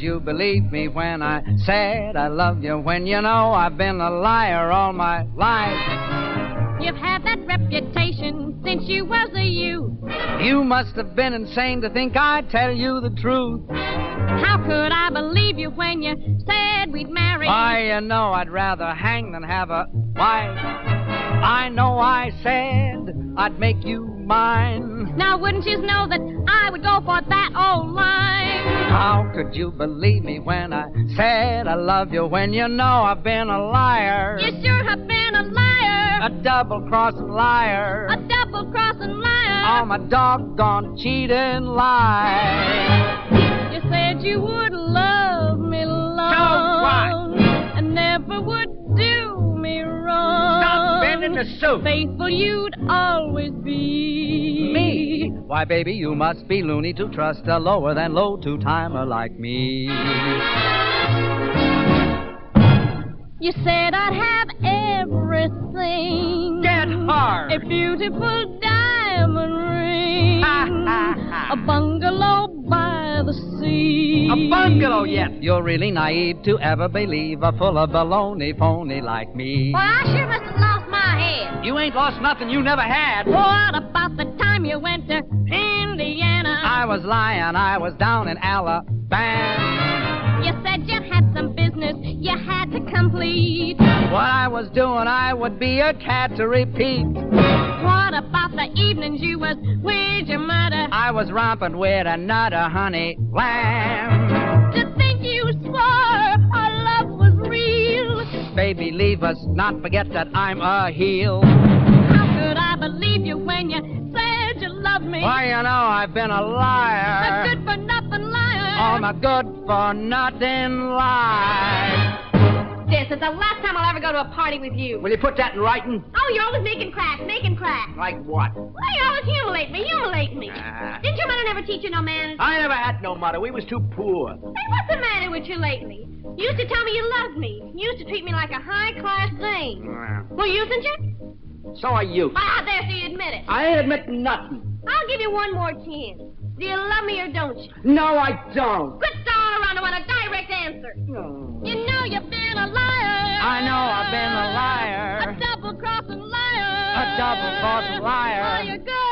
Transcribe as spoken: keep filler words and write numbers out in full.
you believe me when I said I love you, when you know I've been a liar all my life? You've had that reputation since you was a youth. You must have been insane to think I'd tell you the truth. How could I believe you when you said we'd marry? Why, you know I'd rather hang than have a wife. I know I said I'd make you mine. Now wouldn't you know that I would go for that old line? How could you believe me when I said I love you, when you know I've been a liar? You sure have been a liar. A double-crossing liar. A double-crossing liar. Oh, my doggone cheating lie. You said you would love me long. So what? And never would do me wrong. Stop bending the soup. Faithful you'd always be. Me? Why, baby, you must be loony to trust a lower than low two-timer like me. You said I'd have everything. Get hard. A beautiful diamond ring. Ha, ha, ha. A bungalow by the sea. A bungalow, yes. You're really naive to ever believe a full of baloney phony like me. Well, I sure must have lost my head. You ain't lost nothing you never had. What about the time you went to Indiana? I was lying. I was down in Alabama. You said you had some business you had to complete. What I was doing, I would be a cat to repeat. What about the evenings you was with your mother? I was romping with another honey lamb. To think you swore our love was real. Baby, leave us, not forget that I'm a heel. How could I believe you when you said you loved me? Why, you know I've been a liar. A good-for-nothing liar. Oh, my good-for-nothing lie. This is the last time I'll ever go to a party with you. Will you put that in writing? Oh, you're always making cracks, making cracks. Like what? Well, you always humiliate me, humiliate me. Ah. Didn't your mother never teach you no manners? I never had no mother. We was too poor. Hey, what's the matter with you lately? You used to tell me you loved me. You used to treat me like a high-class thing. Well, usen't you? So are you. Ah, there, so you admit it. I ain't admit nothing. I'll give you one more chance. Do you love me or don't you? No, I don't. Quit stalling around. I want a direct answer. No. You know you've been a liar. I know I've been a liar. A double-crossing liar. A double-crossing liar. Oh, you're good.